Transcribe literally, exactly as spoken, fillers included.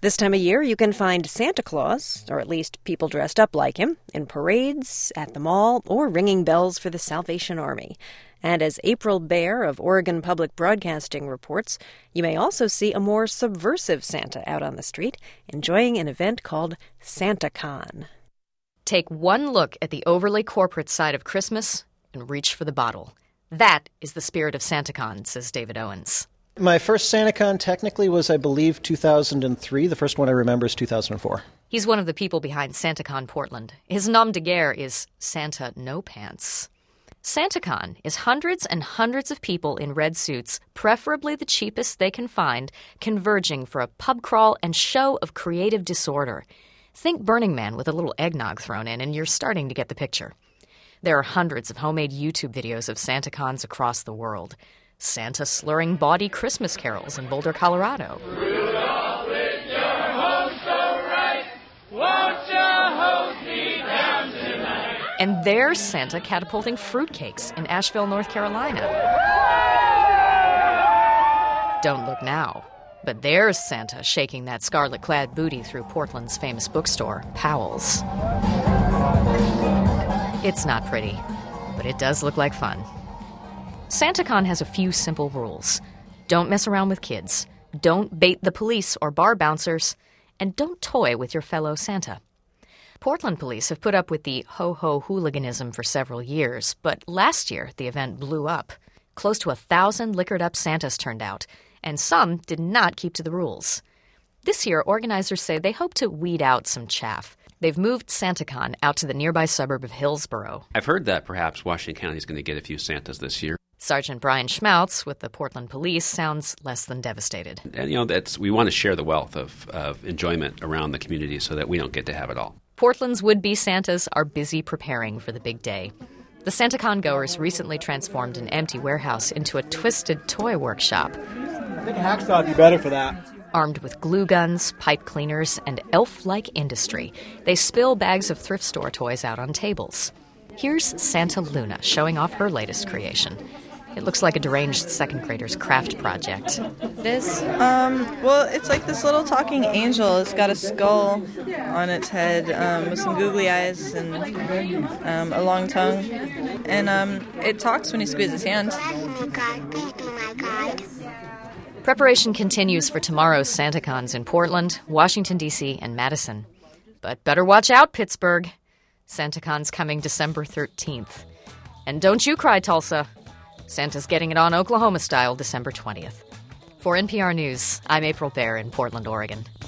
This time of year, you can find Santa Claus, or at least people dressed up like him, in parades, at the mall, or ringing bells for the Salvation Army. And as April Baer of Oregon Public Broadcasting reports, you may also see a more subversive Santa out on the street, enjoying an event called SantaCon. Take one look at the overly corporate side of Christmas and reach for the bottle. That is the spirit of SantaCon, says David Owens. My first SantaCon technically was, I believe, two thousand three. The first one I remember is two thousand four. He's one of the people behind SantaCon Portland. His nom de guerre is Santa No Pants. SantaCon is hundreds and hundreds of people in red suits, preferably the cheapest they can find, converging for a pub crawl and show of creative disorder. Think Burning Man with a little eggnog thrown in, and you're starting to get the picture. There are hundreds of homemade YouTube videos of SantaCons across the world. Santa slurring bawdy Christmas carols in Boulder, Colorado. Rudolph, with your hose so right, won't you hose me down tonight? And there's Santa catapulting fruitcakes in Asheville, North Carolina. Don't look now. But there's Santa shaking that scarlet-clad booty through Portland's famous bookstore, Powell's. It's not pretty, but it does look like fun. SantaCon has a few simple rules. Don't mess around with kids. Don't bait the police or bar bouncers. And don't toy with your fellow Santa. Portland police have put up with the ho-ho hooliganism for several years, but last year the event blew up. Close to a thousand liquored-up Santas turned out, and some did not keep to the rules. This year, organizers say they hope to weed out some chaff. They've moved SantaCon out to the nearby suburb of Hillsboro. I've heard that perhaps Washington County is going to get a few Santas this year. Sergeant Brian Schmautz with the Portland Police sounds less than devastated. And, you know, that's we want to share the wealth of, of enjoyment around the community so that we don't get to have it all. Portland's would-be Santas are busy preparing for the big day. The SantaCon goers recently transformed an empty warehouse into a twisted toy workshop. I think a hacksaw would be better for that. Armed with glue guns, pipe cleaners, and elf-like industry, they spill bags of thrift store toys out on tables. Here's Santa Luna showing off her latest creation. It looks like a deranged second grader's craft project. This? Um, well, it's like this little talking angel. It's got a skull on its head um, with some googly eyes and um, a long tongue. And um, it talks when you squeeze its hand. Oh my God, please be my guide. Preparation continues for tomorrow's SantaCons in Portland, Washington, D C, and Madison. But better watch out, Pittsburgh. SantaCon's coming December thirteenth. And don't you cry, Tulsa. Santa's getting it on Oklahoma style December twentieth. For N P R News, I'm April Baer in Portland, Oregon.